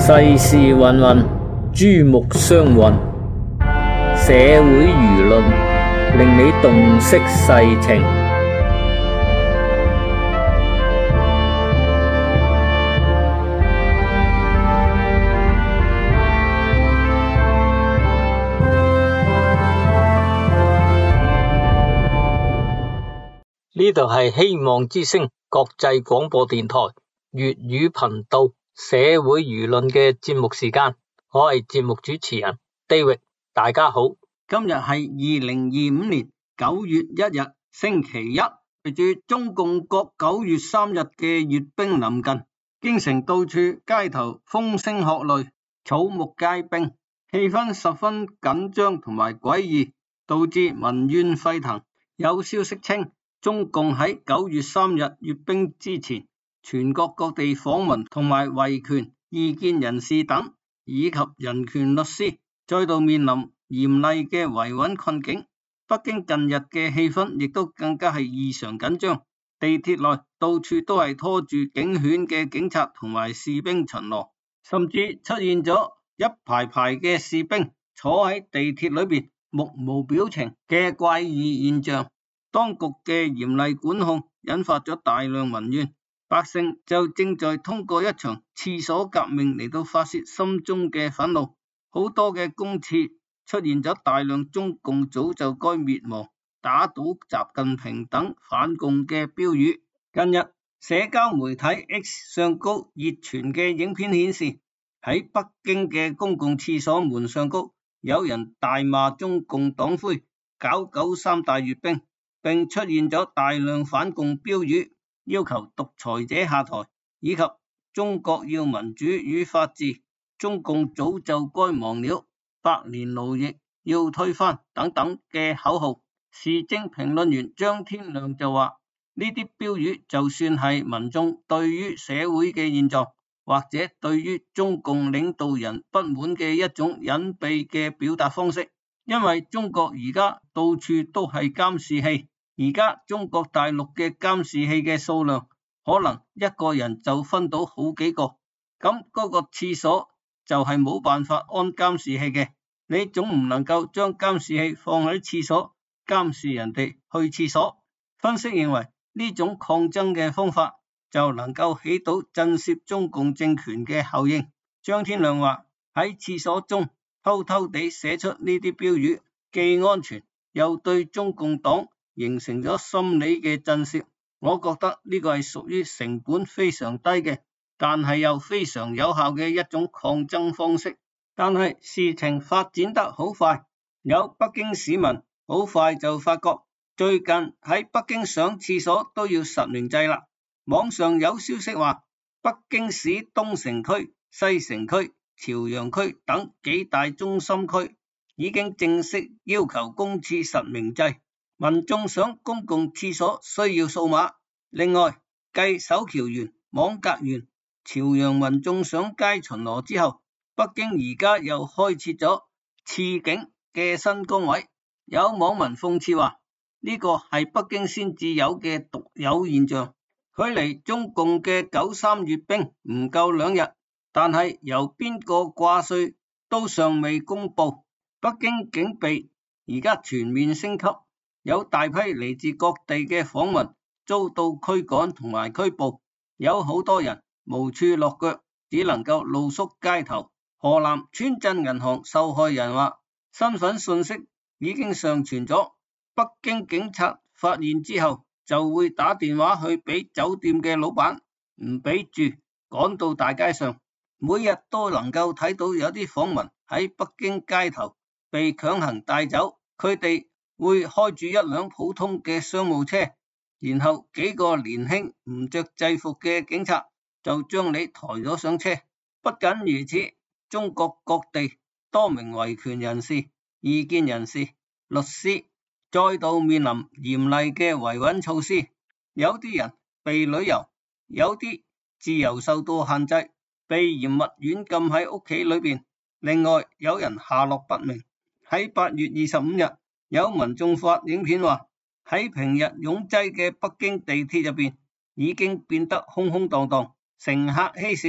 世事芸芸，珠目相混，社會輿論令你洞悉世情。呢度係希望之聲國際廣播電台粵語頻道社會輿論嘅節目時間，我係節目主持人 David， 大家好。今日係2025年9月1日星期一，隨住中共國9月3日嘅閱兵臨近，京城到處街頭風聲鶴唳，草木皆兵，氣氛十分緊張同埋詭異，導致民怨沸騰。有消息稱，中共喺9月3日閱兵之前，全國各地訪民同埋維權異見人士等，以及人權律師再度面臨嚴厲嘅維穩困境。北京近日嘅氣氛亦都更加係異常緊張，地鐵內到處都係拖住警犬嘅警察同埋士兵巡邏，甚至出現咗一排排嘅士兵坐喺地鐵裏邊目無表情嘅怪異現象。當局嘅嚴厲管控引發咗大量民怨，百姓就正在通過一場廁所革命嚟到發洩心中嘅憤怒。好多嘅公廁出現咗大量中共早就該滅亡、打倒習近平等反共嘅標語。近日社交媒體 X 上高熱傳嘅影片顯示，喺北京嘅公共廁所門上高有人大罵中共黨魁搞93大閱兵，並出現咗大量反共標語，要求獨裁者下台，以及中國要民主與法治，中共早就該亡了，百年奴役要推翻等等嘅口號。時政評論員張天亮就話，呢啲標語就算係民眾對於社會嘅現狀，或者對於中共領導人不滿嘅一種隱蔽嘅表達方式，因為中國而家到處都係監視器。而家中國大陸嘅監視器嘅數量，可能一個人就分到好幾個，咁嗰個廁所就係冇辦法安監視器嘅，你總唔能夠將監視器放喺廁所監視人哋去廁所。分析認為呢種抗爭嘅方法就能夠起到震懾中共政權嘅效應。張天亮話，喺廁所中偷偷地寫出呢啲標語，既安全又對中共黨形成咗心理嘅震懾。我覺得呢個係屬於成本非常低嘅，但係又非常有效嘅一種抗爭方式。但係事情發展得好快，有北京市民好快就發覺最近喺北京上廁所都要實名制啦。網上有消息話，北京市東城區、西城區、朝陽區等幾大中心區已經正式要求公廁實名制，民眾上公共廁所需要掃碼。另外，繼首橋園、網格園、朝陽民眾上街巡邏之後，北京而家又開設咗廁警嘅新崗位。有網民諷刺話，呢個係北京先至有嘅獨有現象。距離中共嘅93閱兵唔夠2日，但係由邊個掛帥都尚未公布。北京警備而家全面升級，有大批嚟自各地嘅訪民遭到驅趕同埋拘捕，有好多人無處落腳，只能夠露宿街頭。河南村鎮銀行受害人話，身份信息已經上傳咗，北京警察發現之後就會打電話去俾酒店嘅老闆，唔俾住，趕到大街上。每日都能夠睇到有啲訪民喺北京街頭被強行帶走，佢哋會開住一輛普通嘅商務車，然後幾個年輕唔着制服嘅警察就將你抬咗上車。不僅如此，中國各地多名維權人士、異見人士、律師再度面臨嚴厲嘅維穩措施，有啲人被旅遊，有啲自由受到限制，被嚴密軟禁喺屋企裏邊。另外有人下落不明。喺8月25日，有民眾發影片話，喺平日擁擠嘅北京地鐵入邊已經變得空空蕩蕩，乘客稀少，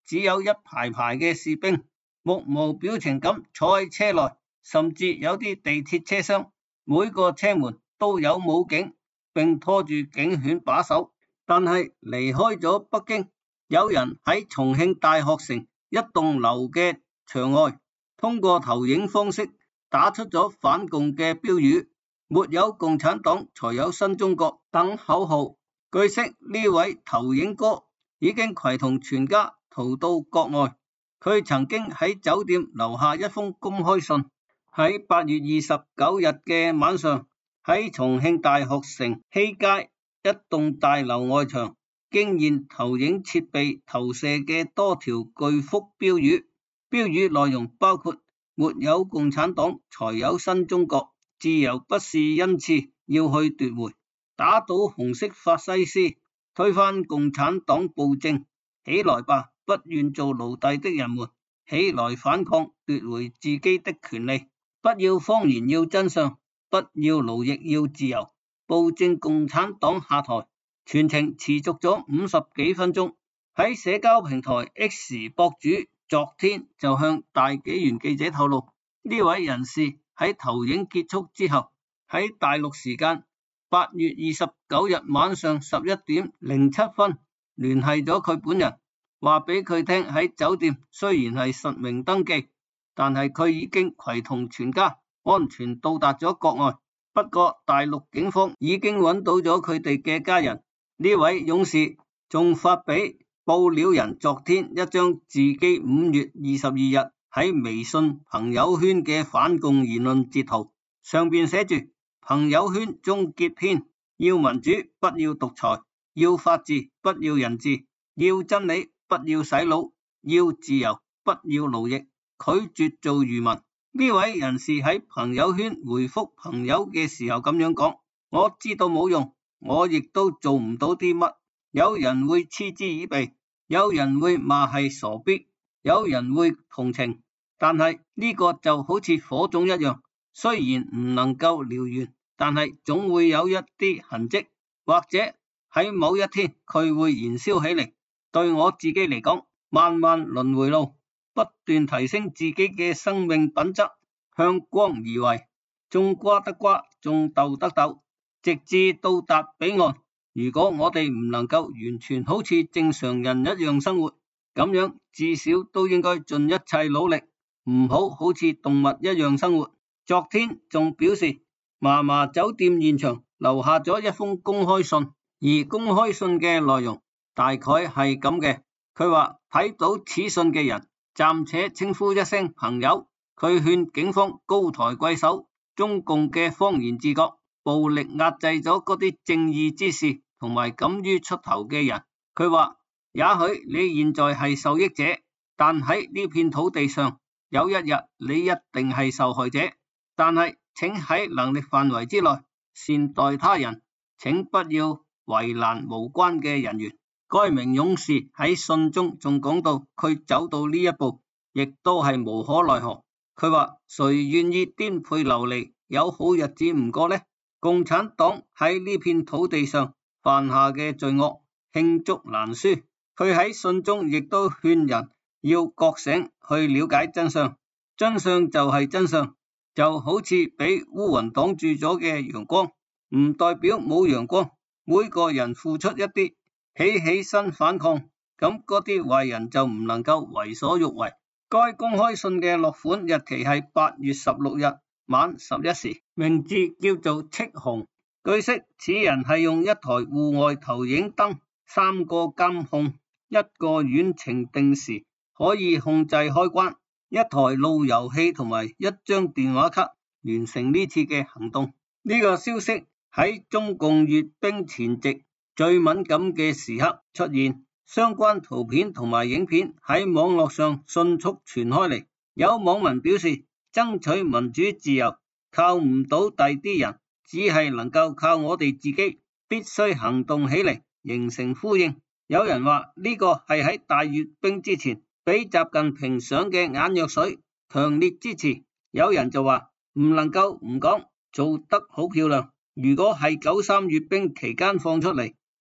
只有一排排嘅士兵，目無表情咁坐喺車內，甚至有啲地鐵車廂，每個車門都有武警，並拖住警犬把守。但係離開咗北京，有人喺重慶大學城一棟樓嘅牆外，通過投影方式打出咗反共嘅標語，沒有共產黨才有新中國等口號。據悉呢位投影哥已經攜同全家逃到國外，佢曾經喺酒店留下一封公開信。喺8月29日嘅晚上，喺重慶大學城西街一棟大樓外牆驚現投影設備投射嘅多條巨幅標語，標語內容包括沒有共產黨才有新中國，自由不是恩賜，要去奪回，打倒紅色法西斯，推翻共產黨暴政，起來吧，不願做奴隸的人們，起來反抗，奪回自己的權利，不要謊言，要真相，不要奴役，要自由，暴政共產黨下台。全程持續咗50幾分鐘。喺社交平台 X 博主昨天就向大紀元記者透露，呢位人士喺投影結束之後，喺大陸時間8月29日晚上11點07分聯繫咗佢本人，話俾佢聽喺酒店雖然係實名登記，但係佢已經攜同全家安全到達咗國外。不過大陸警方已經揾到咗佢哋嘅家人。呢位勇士仲發俾報料人昨天一張自己5月22日喺微信朋友圈嘅反共言論截圖，上邊寫住朋友圈終結篇，要民主不要獨裁，要法治不要人治，要真理不要洗腦，要自由不要奴役，拒絕做愚民。呢位人士喺朋友圈回覆朋友嘅時候咁樣講，我知道冇用，我亦都做唔到啲乜，有人會嗤之以鼻，有人會罵係傻逼，有人會同情，但係呢個就好似火種一樣，雖然唔能夠燎原，但係總會有一啲痕跡，或者喺某一天佢會燃燒起嚟。對我自己嚟講，漫漫輪迴路，不斷提升自己嘅生命品質，向光而為，種瓜得瓜，種豆得豆，直至到達彼岸。如果我哋唔能夠完全好似正常人一樣生活，咁樣至少都應該盡一切努力，唔好好似動物一樣生活。昨天仲表示，嫲嫲酒店現場留下咗一封公開信，而公開信嘅內容大概係咁嘅。佢話睇到此信嘅人，暫且稱呼一聲朋友。佢勸警方高抬貴手，中共嘅謊言自覺，暴力壓制咗嗰啲正義之士同埋敢於出頭嘅人。佢話也許你現在係受益者，但喺呢片土地上有一日你一定係受害者。但係請喺能力範圍之內善待他人，請不要為難無關嘅人員。該名勇士喺信中仲講到，佢走到呢一步亦都係無可奈何。佢話誰願意顛沛流離，有好日子唔過呢？共產黨喺呢片土地上犯下嘅罪惡罄竹難書。佢喺信中亦都勸人要覺醒，去了解真相。真相就係真相，就好似俾烏雲擋住咗嘅陽光，唔代表冇陽光。每個人付出一啲，起身反抗，咁嗰啲壞人就唔能夠為所欲為。該公開信嘅落款日期係8月16日晚11時，名字叫做戚紅。據悉，此人係用一台戶外投影燈、3個監控、1個遠程定時可以控制開關、一台路由器同埋一張電話卡完成呢次嘅行動。呢個消息喺中共閱兵前夕最敏感嘅時刻出現，相關圖片同埋影片喺網絡上迅速傳開嚟。有網民表示，爭取民主自由靠唔到第啲人，只係能夠靠我哋自己，必須行動起嚟，形成呼應。有人話呢個係喺大閱兵之前俾習近平上嘅眼藥水，強烈支持。有人就話唔能夠唔講，做得好漂亮。如果係93閱兵期間放出嚟，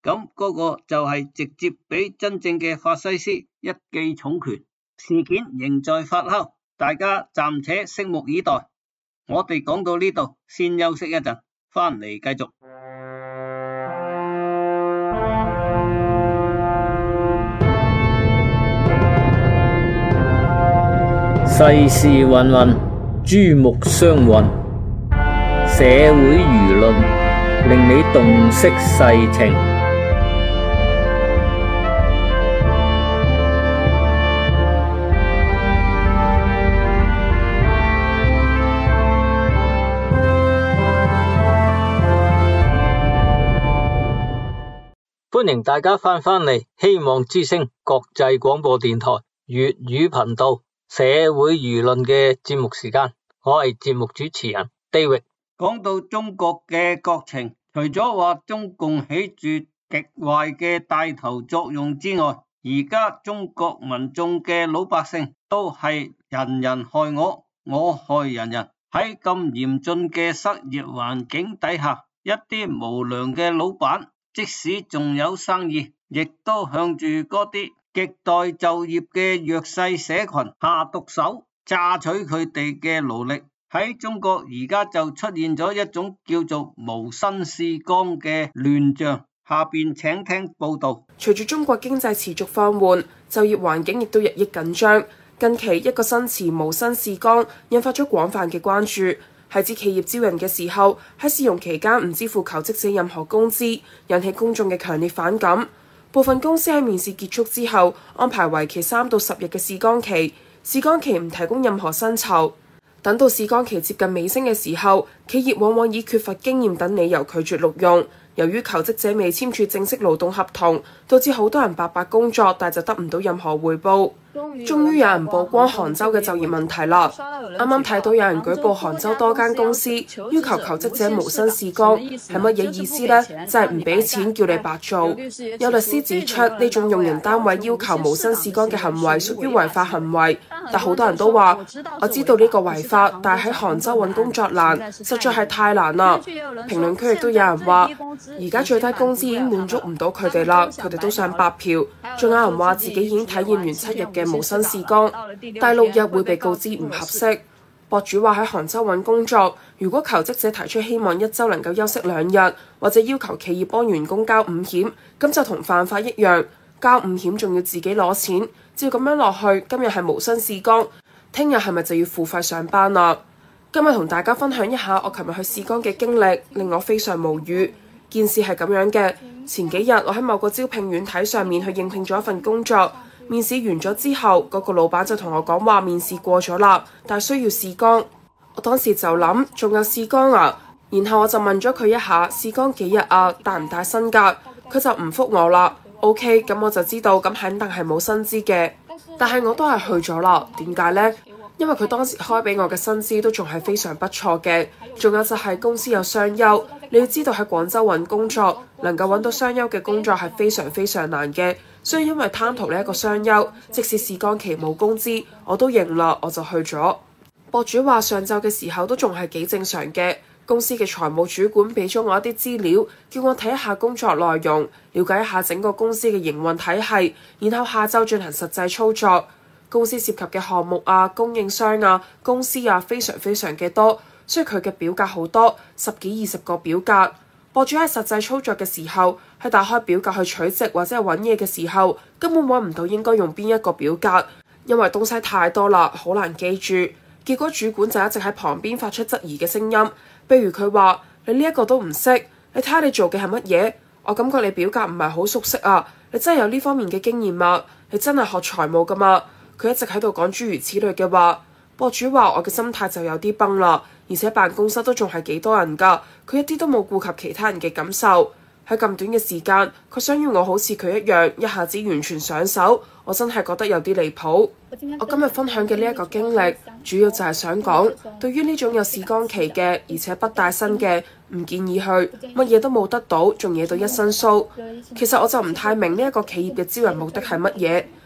咁嗰個就係直接俾真正嘅法西斯一記重拳。事件仍在發酵，大家暫且拭目以待。我哋講到呢度，先休息一陣，翻嚟繼續。 世事芸芸，珠目相混，社會輿論令你洞悉世情。歡迎大家翻嚟希望之聲國際廣播電台粵語頻道社會輿論嘅節目時間，我係節目主持人 David。 講到中國嘅國情，除咗話中共起住極壞嘅帶頭作用之外，而家中國民眾嘅老百姓都係人人害我，我害人人。喺咁嚴峻嘅失業環境底下，一啲無良嘅老闆即使仲有生意，亦都向住嗰啲亟待就業嘅弱勢社群下毒手，榨取佢哋嘅勞力。喺中國而家就出現咗一種叫做無薪試工嘅亂象。下邊請聽報道。 隨住中國經濟持續放緩，就業環境亦都日益緊張。近期一個新詞無薪試工引發咗廣泛嘅關注，係指企業招人嘅時候喺試用期間唔支付求職者任何工資，引起公眾嘅強烈反感。部分公司喺面試結束之後安排為期3到10日嘅試工期，試工期唔提供任何薪酬。等到試工期接近尾聲嘅時候，企業往往以缺乏經驗等理由拒絕錄用。由於求職者未簽署正式勞動合同，導致好多人白白工作，但就得唔到任何回報。終於有人曝光杭州嘅就業問題啦！啱啱睇到有人舉報杭州多間公司要求求職者無薪試工，係乜嘢意思呢？就係唔俾錢叫你白做。有律師指出，呢種用人單位要求無薪試工嘅行為屬於違法行為，但好多人都話我知道呢個違法，但係喺杭州揾工作難，實在係太難啦。評論區亦都有人話，而家最低工資已經滿足唔到佢哋啦，佢哋都想白嫖。仲有人話自己已經體驗完7日嘅無薪試工，第6日會被告知唔合適。博主話喺杭州揾工作，如果求職者提出希望1週能夠休息2日，或者要求企業幫員工交5險，咁就同犯法一樣。交5險仲要自己攞錢，照咁樣落去，今日係無薪試工，聽日係咪就要付費上班啦？今日同大家分享一下我琴日去試工嘅經歷，令我非常無語。件事係咁樣嘅，前幾日我喺某個招聘軟體上面去應聘咗一份工作，面試完咗之後，嗰個老闆就同我講話面試過咗啦，但係需要試工。我當時就諗，仲有試工啊？然後我就問咗佢一下，試工幾日啊？帶唔帶薪㗎？佢就唔覆我啦。OK， 咁我就知道，咁肯定係冇薪資嘅。但係我都係去咗啦。點解呢？因為佢當時開俾我嘅薪資都仲係非常不錯嘅，仲有就係公司有雙休。你要知道喺廣州揾工作，能夠揾到雙休嘅工作係非常非常難嘅，所以因為貪圖呢一個雙休，即使試工期冇工資，我都認啦，我就去咗。博主話上晝嘅時候都仲係幾正常嘅，公司嘅財務主管俾咗我一啲資料，叫我睇一下工作內容，了解一下整個公司嘅營運體系，然後下晝進行實際操作。公司涉及嘅項目啊、供應商啊、公司啊，非常非常嘅多，所以佢嘅表格好多，10幾20個表格。博主喺實際操作嘅時候，喺打開表格去取值或者係揾嘢嘅時候，根本揾唔到應該用邊一個表格，因為東西太多啦，好難記住。結果主管就一直喺旁邊發出質疑嘅聲音，譬如佢話：你呢一個都唔識，你睇下你做嘅係乜嘢？我感覺你表格唔係好熟悉啊，你真係有呢方面嘅經驗嗎？你真係學財務㗎嘛？佢一直喺度講諸如此類嘅話。博主話我嘅心態就有啲崩啦，而且辦公室都仲係幾多人㗎，佢一啲都冇顧及其他人嘅感受。喺咁短嘅時間，佢想要我好似佢一樣，一下子完全上手，我真係覺得有啲離譜。我今日分享嘅呢一個經歷，主要就係想講，對於呢種有試工期嘅，而且不帶薪嘅，唔建議去，乜嘢都冇得到，仲惹到一身騷。其實我就唔太明呢一個企業嘅招人目的係乜嘢。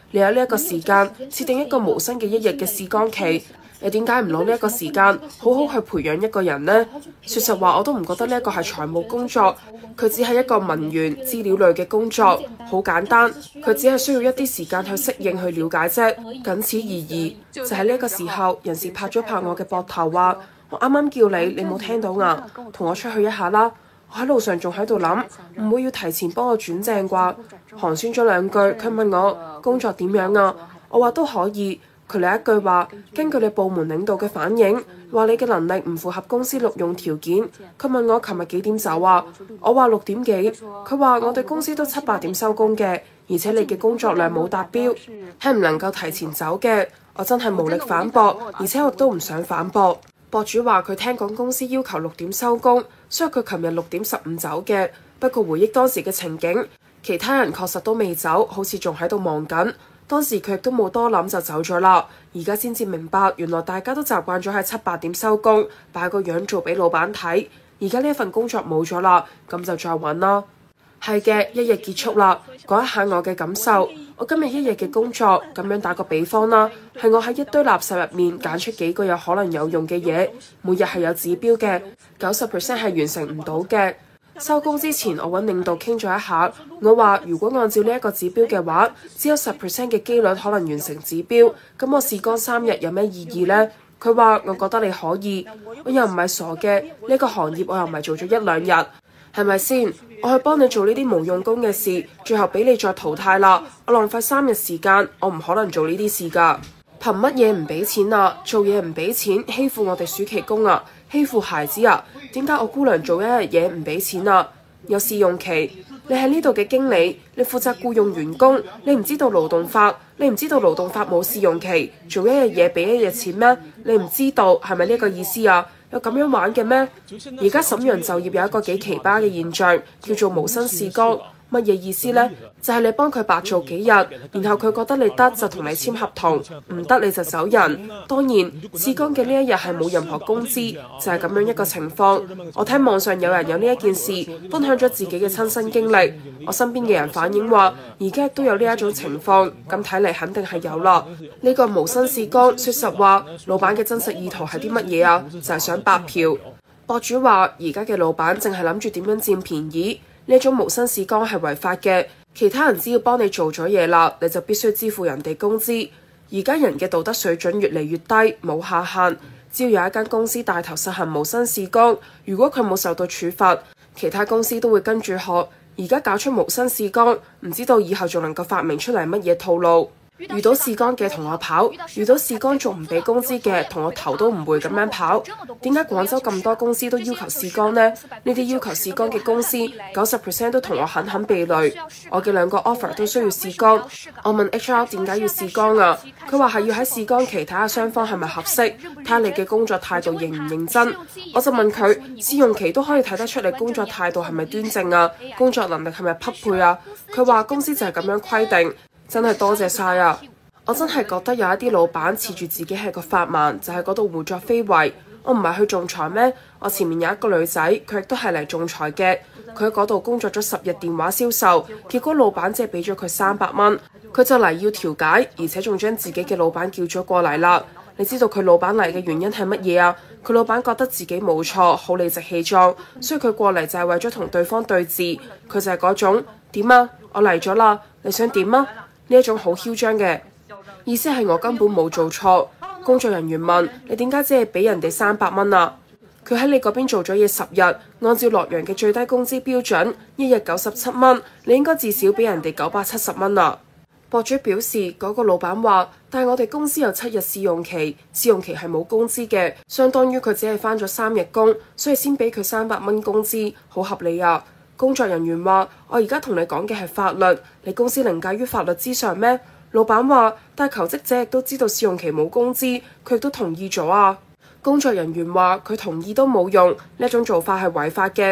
你有呢一個時間設定一個無薪嘅一日嘅試崗期，你點解唔攞呢一個時間好好去培養一個人呢？說實話，我都唔覺得呢一個係財務工作，佢只係一個文員資料類嘅工作，好簡單，佢只係需要一啲時間去適應去了解啫，僅此而已。就喺呢一個時候，人事拍咗拍我嘅膊頭話：我啱啱叫你，你冇聽到啊？同我出去一下啦！我喺路上仲喺度諗，唔會要提前幫我轉正啩？寒暄咗兩句，佢問我工作點樣啊？我話都可以。佢嚟一句話，根據你部門領導嘅反應，話你嘅能力唔符合公司錄用條件。佢問我琴日幾點走啊？我話6點幾。佢話我哋公司都7、8點收工嘅，而且你嘅工作量冇達標，係唔能夠提前走嘅。我真係無力反駁，而且我都唔想反駁。博主話佢聽講公司要求6點收工，所以佢琴日6點15走嘅。不過回憶當時嘅情景，其他人確實都未走，好似仲喺度忙緊。當時佢亦都冇多諗就走咗啦。而家先至明白，原來大家都習慣咗喺7、8點收工，擺個樣做俾老闆睇。而家呢一份工作冇咗啦，咁就再揾啦。係嘅，一日結束啦。講一下我嘅感受。我今日一日嘅工作，咁樣打個比方啦，係我喺一堆垃圾入面揀出幾個有可能有用嘅嘢，每日係有指標嘅，90% 係完成唔到嘅。收工之前，我揾領導傾咗一下，我話如果按照呢一個指標嘅話，只有10% 嘅機率可能完成指標，咁我試崗3日有咩意義呢？佢話我覺得你可以，我又唔係傻嘅，呢個行業我又唔係做咗1、2日，係咪先？我去幫你做呢啲無用功嘅事，最後俾你再淘汰啦，我浪費3日時間，我唔可能做呢啲事㗎。憑乜嘢唔俾錢啊？做嘢唔俾錢，欺負我哋暑期工啊？欺負孩子啊？點解我姑娘做一日嘢唔俾錢啊？有試用期，你喺呢度嘅經理，你負責僱用員工，你唔知道勞動法，你唔知道勞動法冇試用期，做一日嘢俾一日錢咩？你唔知道係咪呢個意思啊？有咁樣玩嘅咩？而家瀋陽就業有一個幾奇葩嘅現象，叫做無薪試崗。乜嘢意思呢？就係你幫佢白做幾日，然後佢覺得你得就同你簽合同，唔得你就走人。當然試崗嘅呢一日係冇任何工資，就係咁樣一個情況。我聽網上有人有呢一件事，分享咗自己嘅親身經歷。我身邊嘅人反映話，而家亦都有呢一種情況，咁睇嚟肯定係有啦。呢個無薪試崗，說實話，老闆嘅真實意圖係啲乜嘢啊？就係想白嫖。博主話，而家嘅老闆淨係諗住點樣佔便宜。呢種無薪試崗係違法嘅，其他人只要幫你做咗嘢啦，你就必須支付人哋工資。而家人嘅道德水準越嚟越低，冇下限。只要有一間公司帶頭實行無薪試崗，如果佢冇受到處罰，其他公司都會跟住學。而家搞出無薪試崗，唔知道以後仲能夠發明出嚟乜嘢套路。遇到試崗嘅同我跑，遇到試崗仲唔俾工資嘅同我頭都唔會咁樣跑。點解廣州咁多公司都要求試崗呢？呢啲要求試崗嘅公司90% 都同我狠狠避雷。我嘅2個 offer 都需要試崗。我問 HR 點解要試崗啊？佢話係要喺試崗期睇下雙方係咪合適，睇下你嘅工作態度認唔認真。我就問佢，試用期都可以睇得出你工作態度係咪端正啊？工作能力係咪匹配啊？佢話公司就係咁樣規定。真係多謝晒啊！我真係覺得有一啲老闆恃住自己係個法盲，就喺嗰度胡作非為。我唔係去仲裁咩？我前面有一個女仔，佢亦都係嚟仲裁嘅。佢喺嗰度工作咗10日電話銷售，結果老闆只係俾咗佢300蚊，佢就嚟要調解，而且仲將自己嘅老闆叫咗過嚟啦。你知道佢老闆嚟嘅原因係乜嘢啊？佢老闆覺得自己冇錯，好理直氣壯，所以佢過嚟就係為咗同對方對峙。佢就係嗰種點啊？我嚟咗啦，你想點啊？呢一種好囂張嘅意思係我根本冇做錯。工作人員問你點解只係俾人哋300蚊啊？佢喺你嗰邊做咗嘢10日，按照洛陽嘅最低工資標準，一日97蚊，你應該至少俾人哋970蚊啊。博主表示嗰個老闆話，但係我哋公司有7日試用期，試用期係冇工資嘅，相當於佢只係返咗3日工，所以先俾佢300蚊工資，好合理啊。工作人員話，我而家同你講嘅係法律，你公司凌駕於法律之上咩？老闆話，但係求職者亦都知道試用期冇工資，佢亦都同意咗啊。工作人員話，佢同意都冇用，呢一種做法係違法嘅。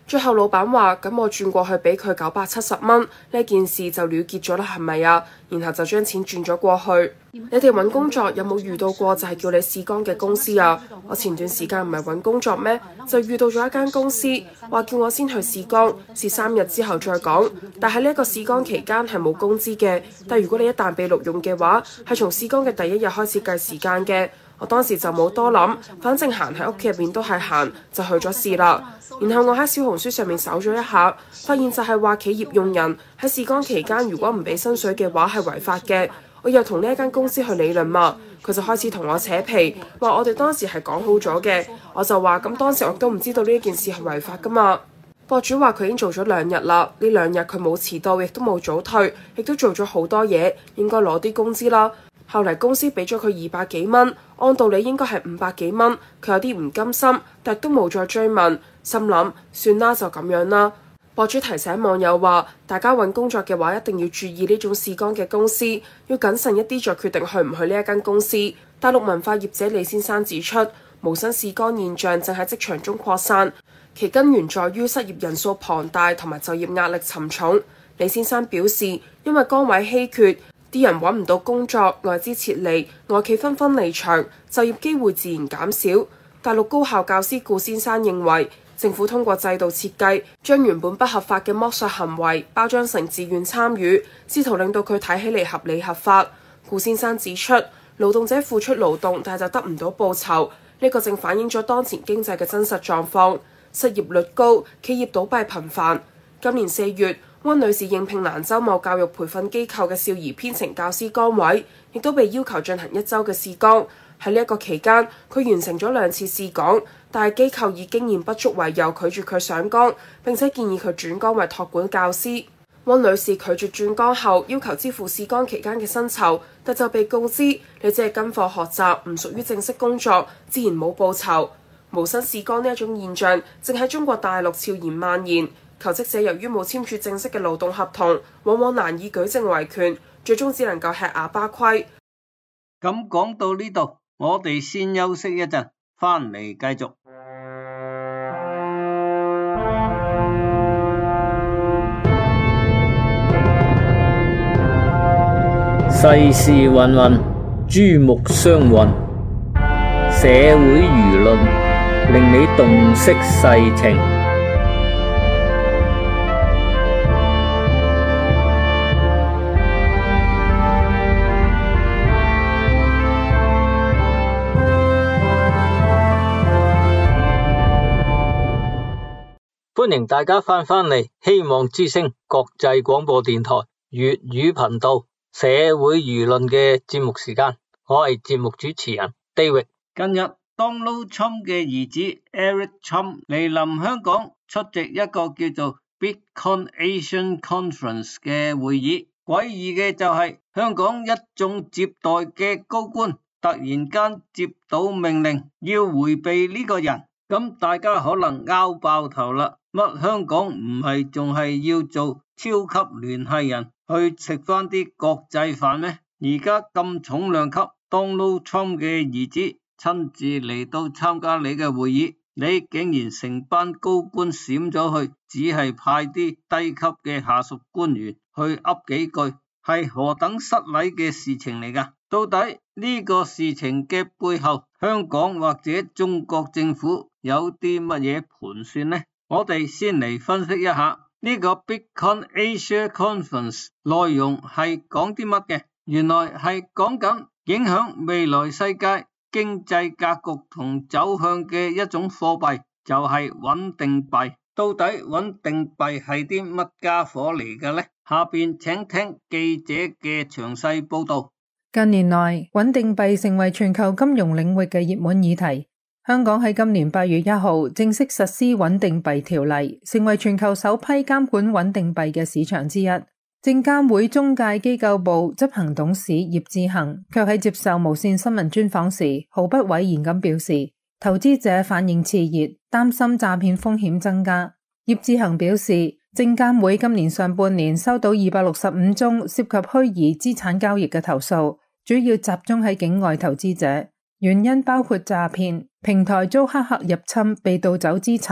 最後老闆話：咁我轉過去俾佢970蚊，呢件事就了結咗啦，係咪啊？然後就將錢轉咗過去。你哋揾工作有冇遇到過就係叫你試崗嘅公司啊？我前段時間唔係揾工作咩，就遇到咗一間公司，話叫我先去試崗，試3日之後再講。但係呢一個試崗期間係冇工資嘅，但如果你一旦被錄用嘅話，係從試崗嘅第1日開始計時間嘅。我當時就冇多諗，反正閒喺屋企入面都係閒，就去咗試啦。然後我喺小紅書上面搜咗一下，發現就係話企業用人喺試崗期間如果唔俾薪水嘅話係違法嘅。我又同呢一間公司去理論嘛，佢就開始同我扯皮，話我哋當時係講好咗嘅。我就話咁當時我都唔知道呢件事係違法噶嘛。博主話佢已經做咗2日啦，呢2日佢冇遲到，亦都冇早退，亦都做咗好多嘢，應該攞啲工資啦。後嚟公司俾咗佢200幾蚊，按道理應該係500幾蚊，佢有啲唔甘心，但都冇再追問，心諗算啦，就咁樣啦。博主提醒網友話，大家揾工作嘅話一定要注意呢種試崗嘅公司，要謹慎一啲再決定去唔去呢一間公司。大陸文化業者李先生指出，無薪試崗現象正喺職場中擴散，其根源在於失業人數龐大同埋就業壓力沉重。李先生表示，因為崗位稀缺，啲人揾唔到工作，外資撤離，外企紛紛離場，就業機會自然減少。大陸高校教師顧先生認為，政府通過制度設計，將原本不合法嘅剝削行為包裝成自願參與，試圖令到佢睇起嚟合理合法。顧先生指出，勞動者付出勞動，但就得唔到報酬，呢個正反映咗當前經濟嘅真實狀況，失業率高，企業倒閉頻繁。今年4月，温女士應聘蘭州某教育培訓機構嘅少兒編程教師崗位，亦都被要求進行1週嘅試崗。喺呢一個期間，佢完成咗2次試崗，但係機構以經驗不足為由拒絕佢上崗，並且建議佢轉崗為託管教師。温女士拒絕轉崗後，要求支付試崗期間嘅薪酬，但就被告知你只係跟課學習，唔屬於正式工作，自然冇報酬。無薪試崗呢一種現象正喺中國大陸悄然蔓延。求職者由於冇簽署正式嘅勞動合同，往往難以舉證維權，最終只能夠吃啞巴虧。 咁講到呢度，我哋先休息一陣，返嚟繼續。 世事芸芸，珠目相混，社會輿論令你洞悉世情。歡迎大家翻嚟希望之聲國際廣播電台粵語頻道社會輿論嘅節目時間，我係節目主持人 David。 近日 Donald Trump 嘅兒子 Eric Trump 嚟臨香港出席一個叫做 Bitcoin Asian Conference 嘅會議，詭異嘅就係香港一眾接待嘅高官突然間接到命令要迴避呢個人，咁大家可能拗爆頭啦。乜香港唔係仲係要做超級聯繫人去食翻啲國際飯咩？而家咁重量級 Donald Trump 嘅兒子親自嚟到參加你嘅會議，你竟然成班高官閃咗去，只係派啲低級嘅下屬官員去噏幾句，係何等失禮嘅事情嚟㗎？到底呢個事情嘅背後，香港或者中國政府有啲乜嘢盤算呢？我哋先嚟分析一下呢個 Bitcoin Asia Conference 內容係講啲乜嘅？原來係講緊影響未來世界經濟格局同走向嘅一種貨幣，就係穩定幣。到底穩定幣係啲乜家伙嚟嘅呢？下邊請聽記者嘅詳細報道。 近年來，穩定幣成為全球金融領域嘅熱門議題。香港喺今年8月1號正式實施穩定幣條例，成為全球首批監管穩定幣嘅市場之一。證監會中介機構部執行董事葉志恒卻喺接受無線新聞專訪時毫不諱言咁表示，投資者反應熾熱，擔心詐騙風險增加。葉志恒表示，證監會今年上半年收到265宗涉及虛擬資產交易嘅投訴，主要集中喺境外投資者。原因包括詐騙、平台遭黑客入侵被盜走資產、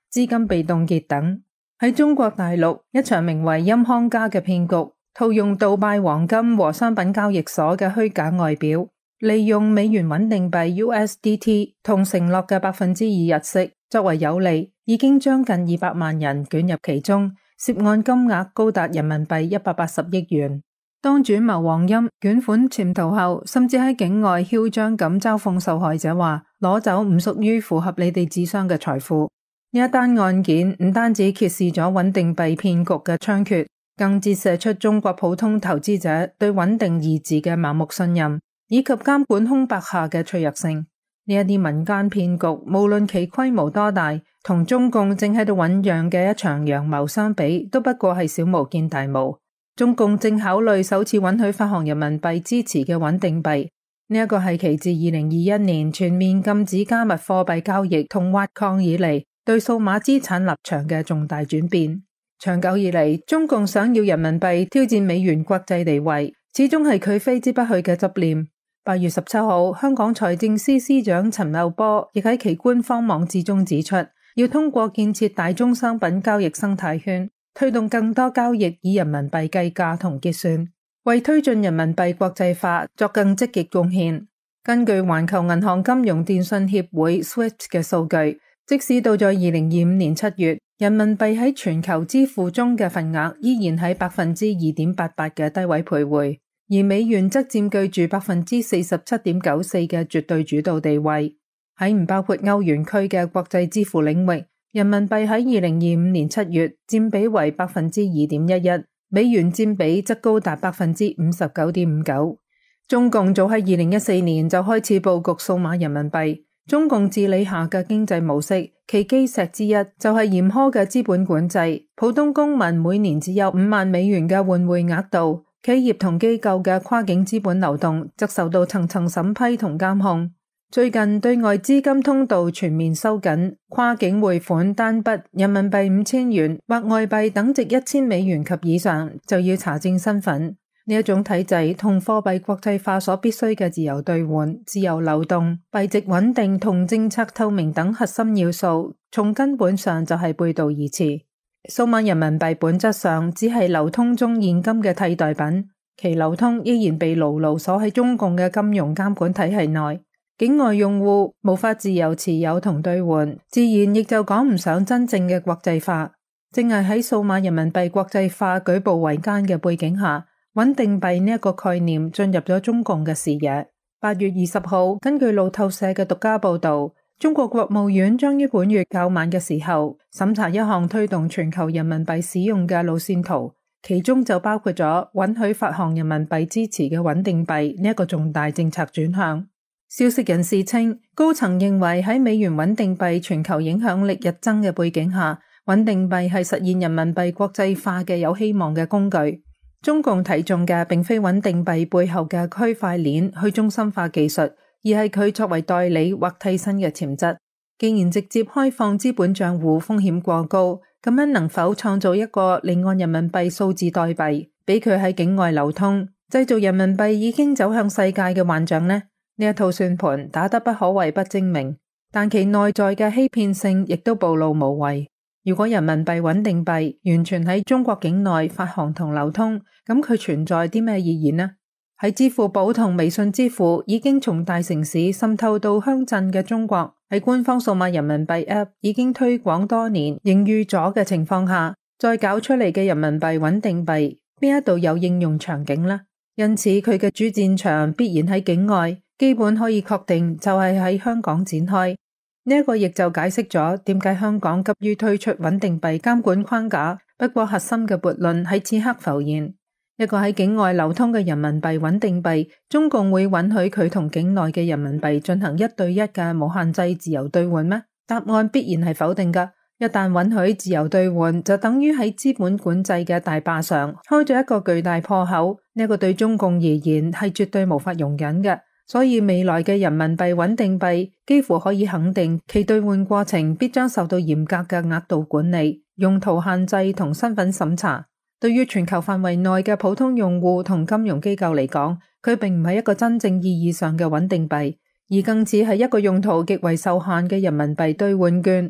資金被凍結等。喺中國大陸，一場名為鑫康家嘅騙局，套用杜拜黃金和商品交易所嘅虛假外表，利用美元穩定幣 USDT 同承諾嘅2%日息作為有利，已經將近200萬人捲入其中，涉案金額高達人民幣180億元。當主謀黃鑫捲款潛逃後，甚至喺境外囂張咁嘲諷受害者話，攞走唔屬於符合你哋智商嘅財富。呢一單案件唔單止揭示咗穩定幣騙局嘅猖獗，更折射出中國普通投資者對穩定二字嘅盲目信任，以及監管空白下嘅脆弱性。呢一啲民間騙局，無論其規模多大，同中共正喺度醞釀嘅一場陽謀相比，都不過係小巫見大巫。中共正考慮首次允許發行人民幣支持嘅穩定幣，呢一個係其自2021年全面禁止加密貨幣交易同挖礦以嚟，對數碼資產立場嘅重大轉變。長久以嚟，中共想要人民幣挑戰美元國際地位，始終係佢揮之不去嘅執念。8月17號，香港財政司司長陳茂波亦喺其官方網誌中指出，要通過建設大宗商品交易生態圈，推動更多交易以人民幣計價同結算，為推進人民幣國際化作更積極貢獻。根據環球銀行金融電訊協會 SWIFT 嘅數據，即使到咗2025年7月，人民幣喺全球支付中嘅份額依然喺2.88%嘅低位徘徊，而美元則佔據住47.94%嘅絕對主導地位。喺唔包括歐元區嘅國際支付領域，人民幣喺2025年7月佔比為 2.11%， 美元佔比則高達 59.59%。中共早喺2014年就開始佈局數碼人民幣。中共治理下嘅經濟模式，其基石之一就係嚴苛嘅資本管制，普通公民每年只有5萬美元嘅換匯額度，企業同機構嘅跨境資本流動則受到層層審批同監控。最近對外資金通道全面收緊，跨境匯款單筆人民幣5000元或外幣等值1000美元及以上就要查證身份。呢一種體制同貨幣國際化所必須嘅自由兌換、自由流動、幣值穩定同政策透明等核心要素，從根本上就係背道而馳。數碼人民幣本質上只係流通中現金嘅替代品，其流通依然被牢牢鎖喺中共嘅金融監管體系內，境外用戶無法自由持有同兌換，自然亦就講唔上真正嘅國際化。正係喺數碼人民幣國際化舉步維艱嘅背景下，穩定幣呢一個概念進入咗中共嘅視野。8月20號，根據路透社嘅獨家報道，中國國務院將於本月較晚嘅時候審查一項推動全球人民幣使用嘅路線圖，其中就包括咗允許發行人民幣支持嘅穩定幣呢一個重大政策轉向。消息人士稱，高層認為喺美元穩定幣全球影響力日增嘅背景下，穩定幣係實現人民幣國際化嘅有希望嘅工具。中共睇中嘅並非穩定幣背後嘅區塊鏈去中心化技術，而係佢作為代理或替身嘅潛質。既然直接開放資本賬戶風險過高，咁樣能否創造一個離岸人民幣數字代幣，俾佢喺境外流通，製造人民幣已經走向世界嘅幻象呢？呢一套算盤打得不可謂不精明，但其內在嘅欺騙性亦都暴露無遺。如果人民幣穩定幣完全喺中國境內發行同流通，咁佢存在啲咩意義呢？喺支付寶同微信支付已經從大城市滲透到鄉鎮嘅中國，喺官方數碼人民幣 App 已經推廣多年盈餘咗嘅情況下，再搞出嚟嘅人民幣穩定幣邊一度有應用場景呢？因此佢嘅主戰場必然喺境外，基本可以確定就係喺香港展開。呢一個亦就解釋咗點解香港急於推出穩定幣監管框架。不過核心嘅悖論喺此刻浮現，一個喺境外流通嘅人民幣穩定幣，中共會允許佢同境內嘅人民幣進行1對1嘅無限制自由兌換咩？答案必然係否定㗎。一旦允許自由兌換，就等於喺資本管制嘅大壩上開咗一個巨大破口，呢個對中共而言係絕對無法容忍嘅。所以未來嘅人民幣穩定幣幾乎可以肯定，其兌換過程必將受到嚴格嘅額度管理、用途限制同身份審查。對於全球範圍內嘅普通用戶同金融機構嚟講，佢並唔係一個真正意義上嘅穩定幣，而更似係一個用途極為受限嘅人民幣兌換券。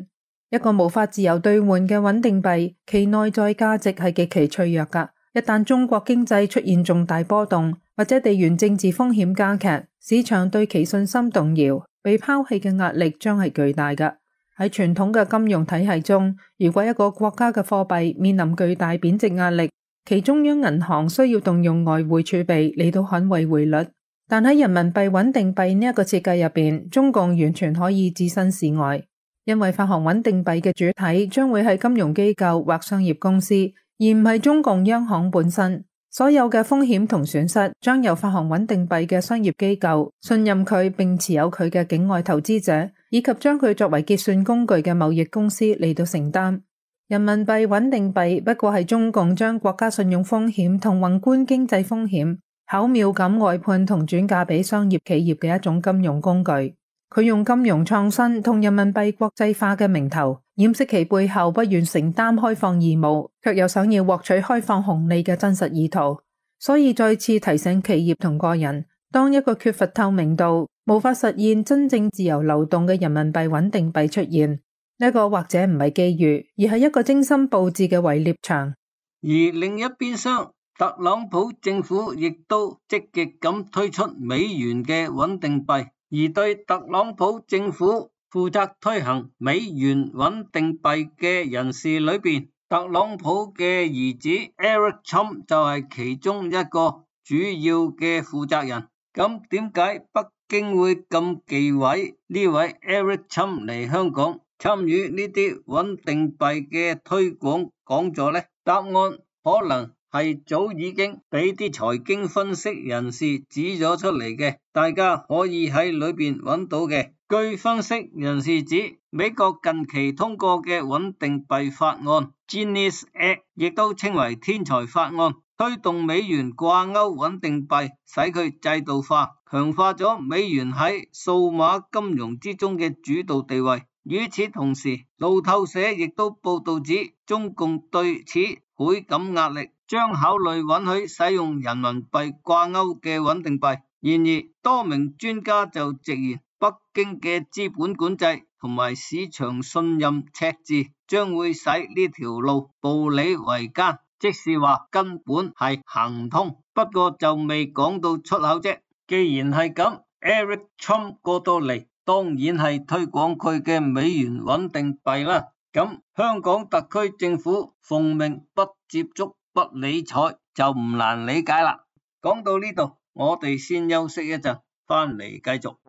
一個無法自由兌換嘅穩定幣，其內在價值係極其脆弱㗎。一旦中國經濟出現重大波動，或者地緣政治風險加劇，市場對其信心動搖，被拋棄嘅壓力將係巨大㗎。喺傳統嘅金融體系中，如果一個國家嘅貨幣面臨巨大貶值壓力，其中央銀行需要動用外匯儲備嚟到捍衛匯率。但喺人民幣穩定幣呢一個設計入邊，中共完全可以置身事外，因為發行穩定幣嘅主體將會係金融機構或商業公司，而唔係中共央行本身。所有嘅風險同損失將由發行穩定幣嘅商業機構、信任佢並持有佢嘅境外投資者，以及將佢作為結算工具嘅貿易公司嚟到承擔。人民幣穩定幣不過係中共將國家信用風險同宏觀經濟風險巧妙咁外判同轉嫁俾商業企業嘅一種金融工具。佢用金融創新同人民幣國際化嘅名頭，掩飾其背後不願承擔開放義務，卻又想要獲取開放紅利嘅真實意圖。所以再次提醒企業同個人，當一個缺乏透明度、無法實現真正自由流動嘅人民幣穩定幣出現，呢個或者唔係機遇，而係一個精心佈置嘅圍獵場。 而另一邊廂，特朗普政府亦都積極咁推出美元嘅穩定幣，而對特朗普政府負責推行美元穩定幣嘅人士裏邊，特朗普嘅兒子 Eric Trump 就係其中一個主要嘅負責人。咁點解北京會咁忌諱呢位 Eric Trump 嚟香港參與呢啲穩定幣嘅推廣講座呢？答案可能係早已經俾啲財經分析人士指咗出嚟嘅，大家可以喺裏邊揾到嘅。據分析人士指，美國近期通過嘅穩定幣法案 Genius Act 亦都稱為天才法案，推動美元掛鈎穩定幣，使佢制度化，強化咗美元喺數碼金融之中嘅主導地位。與此同時，路透社亦都報道指，中共對此倍感壓力，將考慮允許使用人民幣掛鈎嘅穩定幣。然而，多名專家就直言，北京嘅資本管制同埋市場信任赤字將會使呢條路步履維艱，即是話根本係行唔通，不過就未講到出口啫。既然係咁， Eric Trump 過到嚟，當然係推廣佢嘅美元穩定幣啦。咁香港特區政府奉命不接觸不理睬，就唔難理解啦。講到呢度，我哋先休息一陣，翻嚟繼續。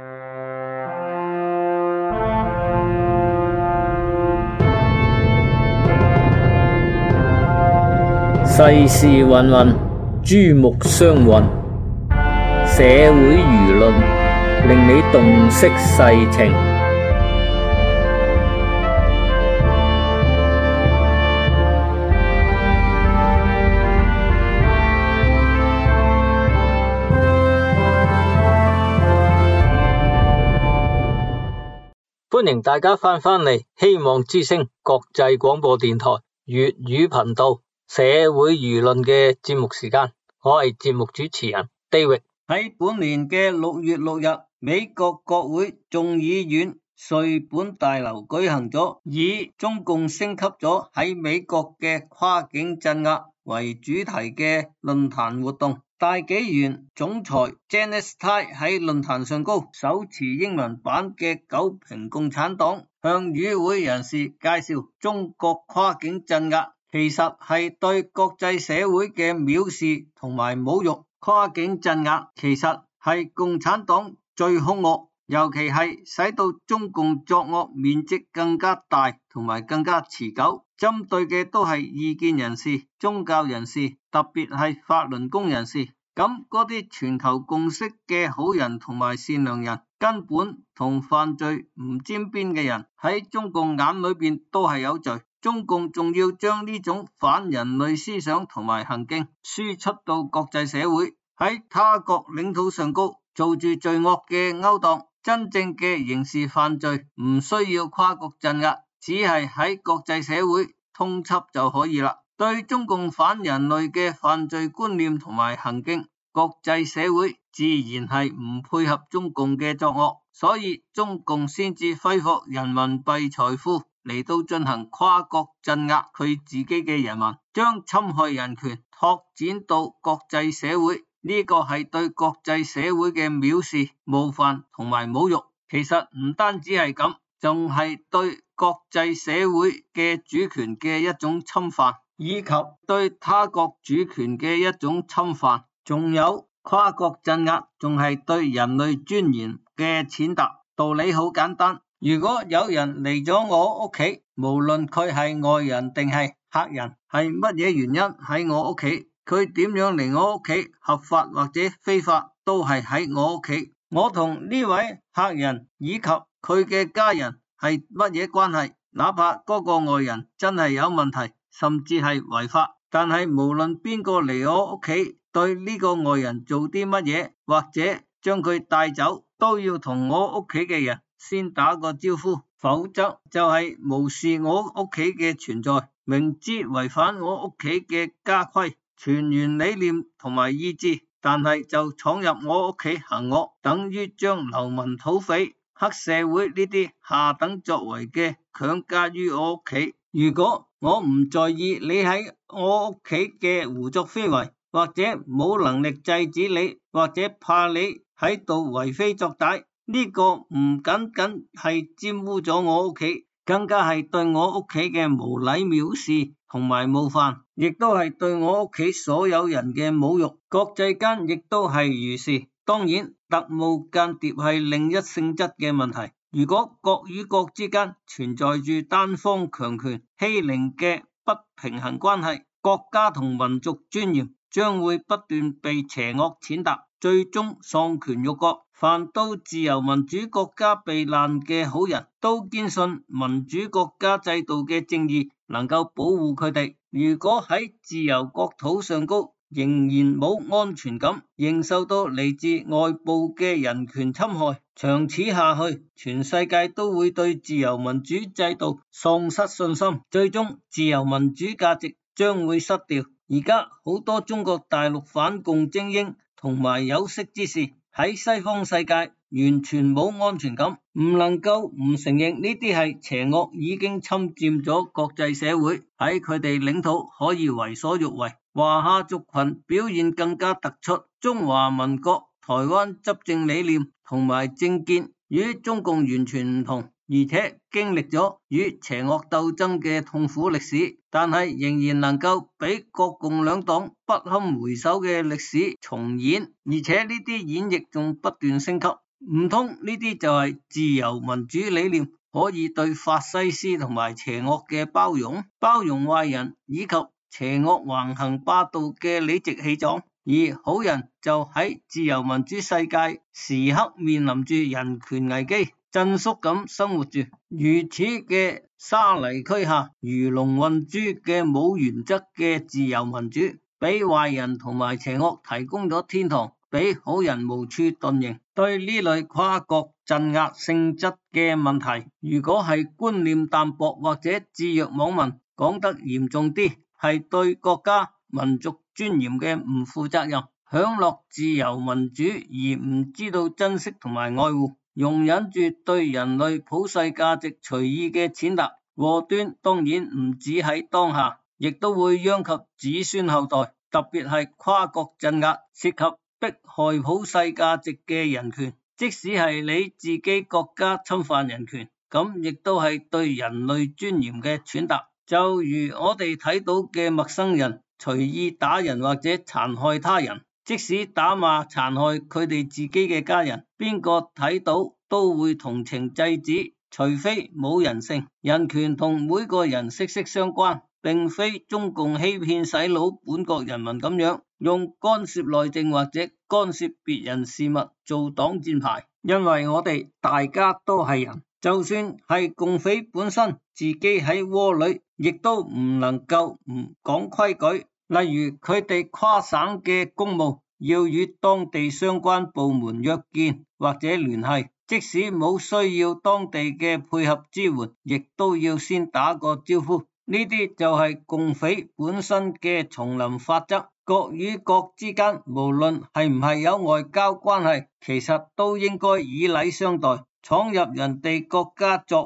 世事芸芸，珠目相混，社會輿論令你洞悉世情。歡迎大家翻嚟希望之聲國際廣播電台粵語頻道社會輿論嘅節目時間，我係節目主持人 David。 喺本年嘅6月6日，美國國會眾議院稅本大樓舉行咗以中共升級咗喺美國嘅跨境鎮壓為主題嘅論壇活動。大紀元總裁 Janice Tai 喺論壇上高手持英文版嘅九評共產黨，向與會人士介紹中國跨境鎮壓其實係對國際社會嘅藐視同埋侮辱。跨境鎮壓其實係共產黨最兇惡，尤其係使到中共作惡面積更加大同埋更加持久，針對嘅都係異見人士、宗教人士，特別係法輪功人士。咁嗰啲全球共識嘅好人同埋善良人，根本同犯罪唔沾邊嘅人，喺中共眼裏邊都係有罪。中共仲要將呢種反人類思想同埋行徑輸出到國際社會，喺他國領土上高做住罪惡嘅勾當。真正嘅刑事犯罪唔需要跨國鎮壓，只係喺國際社會通緝就可以啦。對中共反人類嘅犯罪觀念同埋行徑，國際社會自然係唔配合中共嘅作惡，所以中共先至揮霍人民幣財富嚟到進行跨國鎮壓佢自己嘅人民，將侵害人權拓展到國際社會，呢個係對國際社會嘅藐視、冒犯同埋侮辱。其實唔單止係咁，仲係對國際社會嘅主權嘅一種侵犯，以及對他國主權嘅一種侵犯。仲有跨國鎮壓，仲係對人類尊嚴嘅踐踏。道理好簡單，如果有人嚟咗我屋企，無論佢係外人定係客人，係乜嘢原因喺我屋企，佢點樣嚟我屋企，合法或者非法，都係喺我屋企。我同呢位客人以及佢嘅家人係乜嘢關係？哪怕嗰個外人真係有問題，甚至係違法，但係無論邊個嚟我屋企，對呢個外人做啲乜嘢，或者將佢帶走，都要同我屋企嘅人先打個招呼，否則就係無視我屋企嘅存在，明知違反我屋企嘅家規、全員理念同埋意志，但係就闖入我屋企行惡，等於將流民土匪、黑社會呢啲下等作為嘅強加於我屋企。如果我唔在意你喺我屋企嘅胡作非為，或者冇能力制止你，或者怕你喺度為非作歹，呢個唔僅僅係玷污咗我屋企，更加係對我屋企嘅無禮藐視同埋冒犯，亦都係對我屋企所有人嘅侮辱。國際間亦都係如是。當然，特務間諜係另一性質嘅問題。如果國與國之間存在住單方強權欺凌嘅不平衡關係，國家同民族尊嚴將會不斷被邪惡踐踏，最終喪權辱國。凡到自由民主國家避難嘅好人，都堅信民主國家制度嘅正義能夠保護佢哋。如果喺自由國土上高仍然冇安全感，仍受到嚟自外部嘅人權侵害，長此下去，全世界都會對自由民主制度喪失信心，最終自由民主價值將會失掉。而家好多中國大陸反共精英同埋有識之士喺西方世界完全冇安全感，唔能夠唔承認呢啲係邪惡已經侵佔咗國際社會，喺佢哋領土可以為所欲為。華夏族群表現更加突出，中華民國台灣執政理念同埋政見與中共完全唔同，而且經歷咗與邪惡鬥爭嘅痛苦歷史，但係仍然能夠俾國共兩黨不堪回首嘅歷史重演，而且呢啲演繹仲不斷升級。唔通呢啲就係自由民主理念可以對法西斯同埋邪惡嘅包容壞人以及邪惡橫行霸道嘅理直氣壯，而好人就喺自由民主世界時刻面臨住人權危機，震縮咁生活住。如此嘅沙泥區下，魚龍混珠嘅冇原則嘅自由民主，俾壞人同埋邪惡提供咗天堂，俾好人無處遁形。對呢類跨國鎮壓性質嘅問題，如果係觀念淡薄或者自若網民，講得嚴重啲，係對國家民族尊嚴嘅唔負責任，享樂自由民主而唔知道珍惜同埋愛護，容忍住對人類普世價值隨意嘅踐踏。禍端當然唔止喺當下，亦都會殃及子孫後代，特別係跨國鎮壓涉及迫害普世價值嘅人權，即使係你自己國家侵犯人權，咁亦都係對人類尊嚴嘅踐踏。就如我哋睇到嘅陌生人隨意打人或者殘害他人，即使打罵殘害佢哋自己嘅家人，邊個睇到都會同情制止，除非冇人性。人權同每個人息息相關，並非中共欺騙洗腦本國人民咁樣，用干涉內政或者干涉別人事物做擋箭牌。因為我哋大家都係人，就算係共匪本身自己喺窩裏，亦都唔能夠唔講規矩。例如佢哋跨省嘅公務要與當地相關部門約見或者聯繫，即使冇需要當地嘅配合支援，亦都要先打個招呼。呢啲就係共匪本身嘅叢林法則。國與國之間無論係唔係有外交關係，其實都應該以禮相待。闖入人哋國家作惡，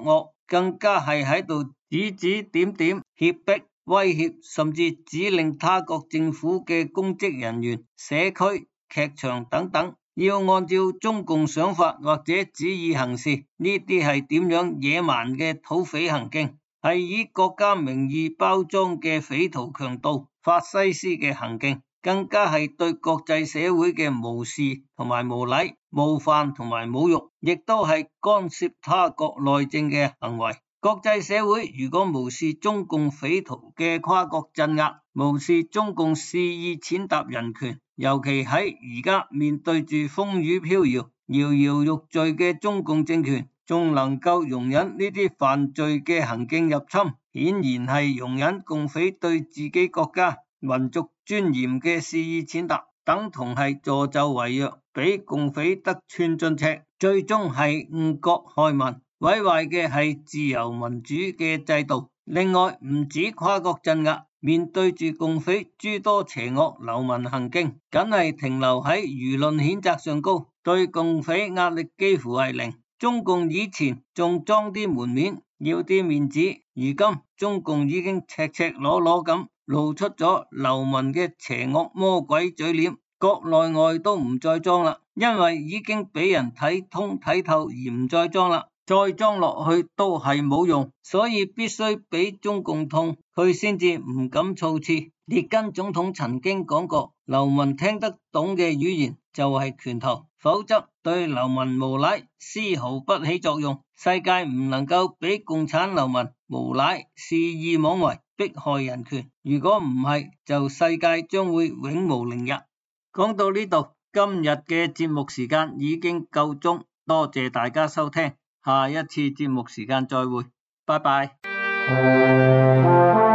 更加係喺度指指點點、脅迫、威脅，甚至指令他國政府嘅公職人員、社區、劇場等等，要按照中共想法或者旨意行事。呢啲係點樣野蠻嘅土匪行徑，係以國家名義包裝嘅匪徒強盜、法西斯嘅行徑，更加係對國際社會嘅無視同埋無禮、冒犯同埋侮辱，亦都係干涉他國內政嘅行為。國際社會如果無視中共匪徒嘅跨國鎮壓，無視中共肆意踐踏人權，尤其喺而家面對住風雨飄搖、搖搖欲墜嘅中共政權，仲能夠容忍呢啲犯罪嘅行徑入侵，顯然係容忍共匪對自己國家民族尊嚴嘅肆意踐踏，等同係助紂為虐，俾共匪得寸進尺，最終係誤國害民，毀壞嘅係自由民主嘅制度。另外，唔止跨國鎮壓，面對住共匪諸多邪惡流氓行徑，梗係停留喺輿論譴責上高，對共匪壓力幾乎係零。中共以前仲裝啲門面，要啲面子，如今中共已經赤赤裸裸咁露出咗流氓嘅邪惡魔鬼嘴臉，國內外都唔再裝啦，因為已經俾人睇通睇透而唔再裝啦。再裝落去都係冇用，所以必須俾中共痛，佢先至唔敢措辭。列根總統曾經講過，流氓聽得懂嘅語言就係拳頭，否則對流氓無賴絲毫不起作用。世界唔能夠俾共產流氓無賴肆意妄為，迫害人權。如果唔係，就世界將會永無寧日。講到呢度，今日嘅節目時間已經夠鐘，多謝大家收聽。下一次節目時間再會，拜拜。